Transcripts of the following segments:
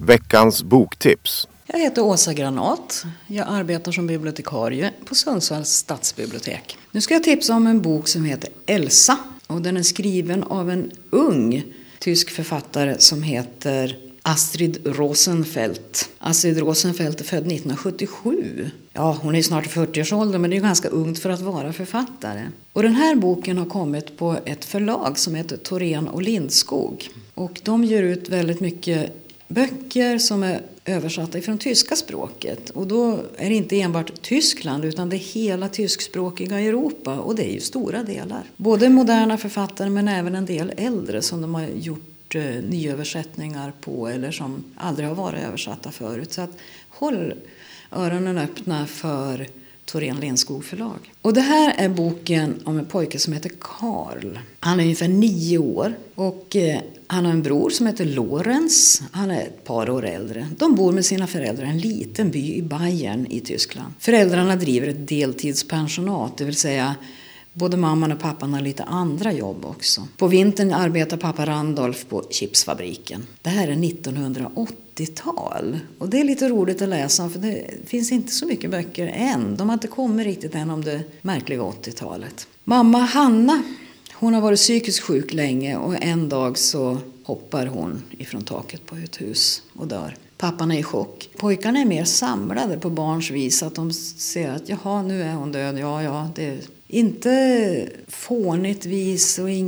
Veckans boktips. Jag heter Åsa Granat. Jag arbetar som bibliotekarie på Sundsvalls stadsbibliotek. Nu ska jag tipsa om en bok som heter Elsa. Och den är skriven av en ung tysk författare som heter Astrid Rosenfeldt. Astrid Rosenfeldt är född 1977. Ja, hon är snart i 40-årsåldern, men det är ganska ungt för att vara författare. Och den här boken har kommit på ett förlag som heter Thorén och Lindskog. Och de ger ut väldigt mycket böcker som är översatta från tyska språket. Och då är det inte enbart Tyskland utan det är hela tyskspråkiga Europa. Och det är ju stora delar. Både moderna författare men även en del äldre som de har gjort nyöversättningar på eller som aldrig har varit översatta förut. Så att håll öronen öppna för Thorén Lindskog förlag. Och det här är boken om en pojke som heter Karl. Han är ungefär 9 år och han har en bror som heter Lorenz. Han är ett par år äldre. De bor med sina föräldrar i en liten by i Bayern i Tyskland. Föräldrarna driver ett deltidspensionat, det vill säga både mamman och pappan har lite andra jobb också. På vintern arbetar pappa Randolph på chipsfabriken. Det här är 1980-tal. Och det är lite roligt att läsa för det finns inte så mycket böcker än. De har inte kommit riktigt än om det märkliga 80-talet. Mamma Hanna, hon har varit psykiskt sjuk länge och en dag så hoppar hon ifrån taket på ett hus och dör. Pappan är i chock. Pojkarna är mer samlade på barns vis att de ser att jaha, nu är hon död. Ja, det är inte fånigt vis och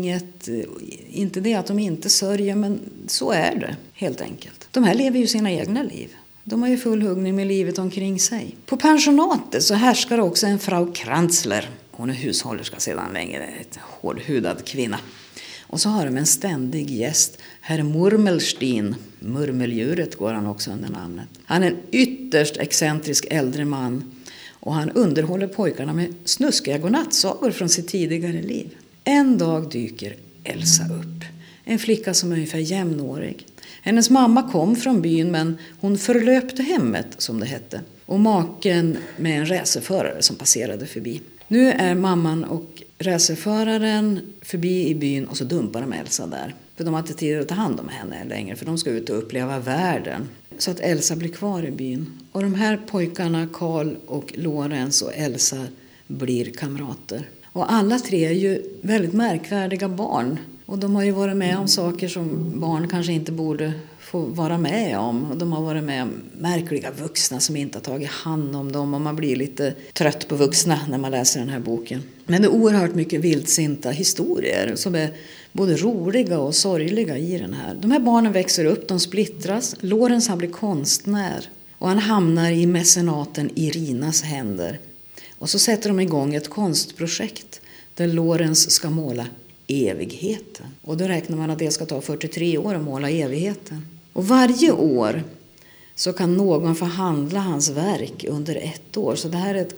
inte det att de inte sörjer, men så är det helt enkelt. De här lever ju sina egna liv. De har ju full huggning med livet omkring sig. På pensionatet så härskar också en Frau Kranzler. Hon är hushållerska sedan länge, ett hårdhudad kvinna. Och så har de en ständig gäst, herr Murmelstein. Murmeldjuret går han också under namnet. Han är en ytterst excentrisk äldre man. Och han underhåller pojkarna med snuskiga godnattsagor från sitt tidigare liv. En dag dyker Elsa upp. En flicka som är ungefär jämnårig. Hennes mamma kom från byn men hon förlöpte hemmet som det hette. Och maken med en racerförare som passerade förbi. Nu är mamman och racerföraren förbi i byn och så dumpar de Elsa där. För de har inte tid att ta hand om henne längre för de ska ut och uppleva världen. Så att Elsa blir kvar i byn. Och de här pojkarna, Karl och Lorenz och Elsa, blir kamrater. Och alla tre är ju väldigt märkvärdiga barn. Och de har ju varit med om saker som barn kanske inte borde få vara med om. Och de har varit med om märkliga vuxna som inte har tagit hand om dem. Och man blir lite trött på vuxna när man läser den här boken. Men det är oerhört mycket vildsinta historier som är både roliga och sorgliga i den här. De här barnen växer upp, de splittras. Lorenz han blir konstnär och han hamnar i mecenaten Irinas händer. Och så sätter de igång ett konstprojekt där Lorenz ska måla evigheten. Och då räknar man att det ska ta 43 år att måla evigheten. Och varje år så kan någon få handla hans verk under 1 år. Så det här är ett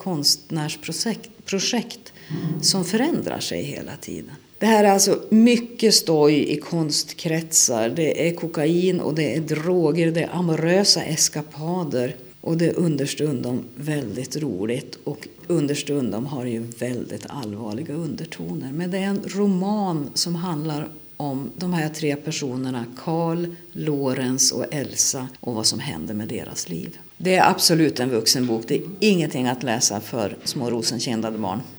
konstnärsprojekt som förändrar sig hela tiden. Det här är alltså mycket stoj i konstkretsar. Det är kokain och det är droger, det är amorösa eskapader. Och det är understundom väldigt roligt och understundom har det ju väldigt allvarliga undertoner. Men det är en roman som handlar om de här 3 personerna, Karl, Lorenz och Elsa och vad som händer med deras liv. Det är absolut en vuxenbok, det är ingenting att läsa för små rosenkindade barn.